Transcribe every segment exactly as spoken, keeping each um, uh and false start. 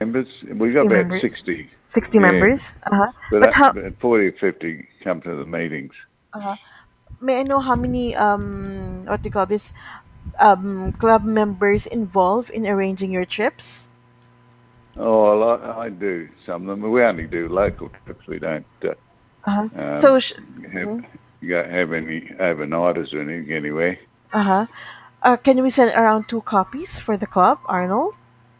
members. We've got sixty about members. sixty. sixty Yeah, members. Uh-huh. but But uh, how, but forty or fifty come to the meetings. uh, may I know how many, um, what do you call this, um, club members involved in arranging your trips? Oh, well, I, I do some of them. We only do local trips. We don't uh, Uh-huh. um, So, sh- have mhm. you don't have any overnighters or anything anywhere. Uh-huh. Uh, can we send around two copies for the club, Arnold?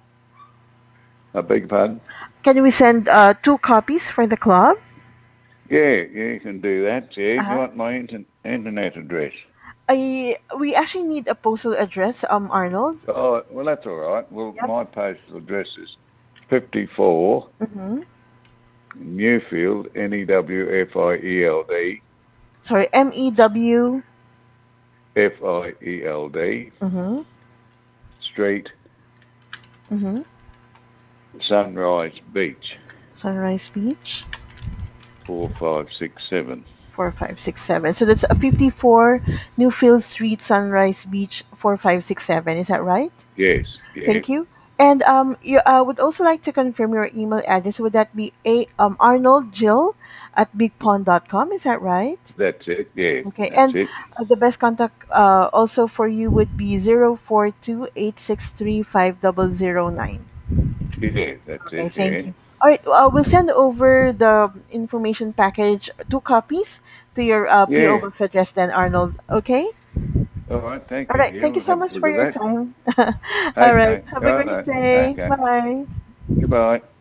I beg your pardon? Can we send uh, two copies for the club? Yeah, yeah, you can do that. Yeah, you Uh-huh. want my inter- internet address? I we actually need a postal address, um, Arnold. Oh, well, that's all right. Well, Yep. my postal address is fifty-four Mm-hmm. Newfield, N E W F I E L D, Sorry, M E W. F I E L D, Mm-hmm. Street, Mm-hmm. Sunrise Beach, Sunrise Beach. four five six seven. Four five six seven. So that's a fifty-four Newfield Street, Sunrise Beach, four five six seven. Is that right? Yes, yeah, Thank you. And um, you uh, would also like to confirm your email address. Would that be a um Arnold Jill at bigpond dot com? Is that right? that's it. Yeah, Okay. that's And it. uh, the best contact uh also for you would be zero four two eight six three five zero zero nine. Yeah, that's it. Okay. Thank Yeah. you. All right. Uh, we'll send over the information package, two copies, to your uh, P O Yeah. box address then, Arnold. Okay. All right. Thank All you. right. Yeah, Thank you we'll so have a much look for at your that. time. All right. Okay. Have a All great right. day. Okay. Bye. Goodbye.